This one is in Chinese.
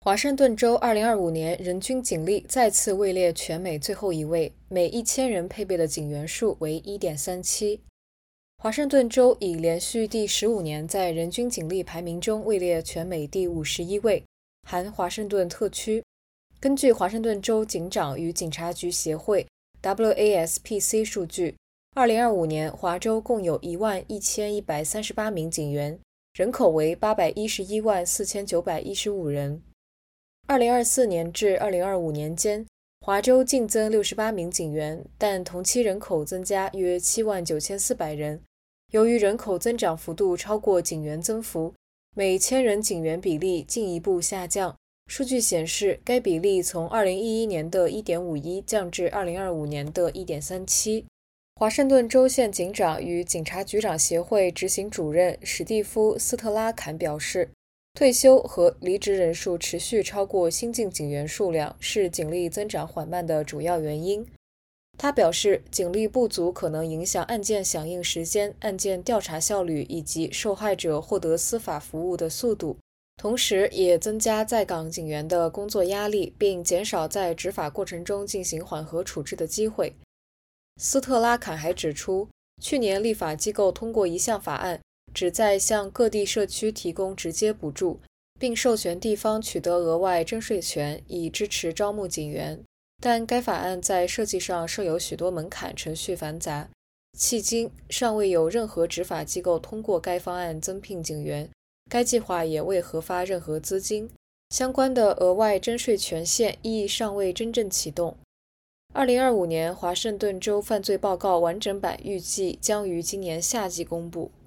华盛顿州2025年人均警力再次位列全美最后一位，每1000人配备的警员数为 1.37。华盛顿州已连续第15年在人均警力排名中位列全美第51位，含华盛顿特区。根据华盛顿州警长与警察局协会 WASPC 数据，2025年华州共有11138名警员，人口为8114915人。2024年至2025年间，华州净增68名警员，但同期人口增加约79400人。由于人口增长幅度超过警员增幅，每1000人警员比例进一步下降。数据显示，该比例从2011年的 1.51 降至2025年的 1.37。华盛顿州县警长与警察局长协会执行主任史蒂夫·斯特拉坎表示，退休和离职人数持续超过新进警员数量是警力增长缓慢的主要原因。他表示，警力不足可能影响案件响应时间、案件调查效率以及受害者获得司法服务的速度，同时也增加在岗警员的工作压力，并减少在执法过程中进行缓和处置的机会。斯特拉坎还指出，去年立法机构通过一项法案，旨在向各地社区提供直接补助，并授权地方取得额外征税权，以支持招募警员。但该法案在设计上设有许多门槛，程序繁杂。迄今尚未有任何执法机构通过该方案增聘警员，该计划也未核发任何资金。相关的额外征税权限亦尚未真正启动。2025年华盛顿州犯罪报告完整版预计将于今年夏季公布。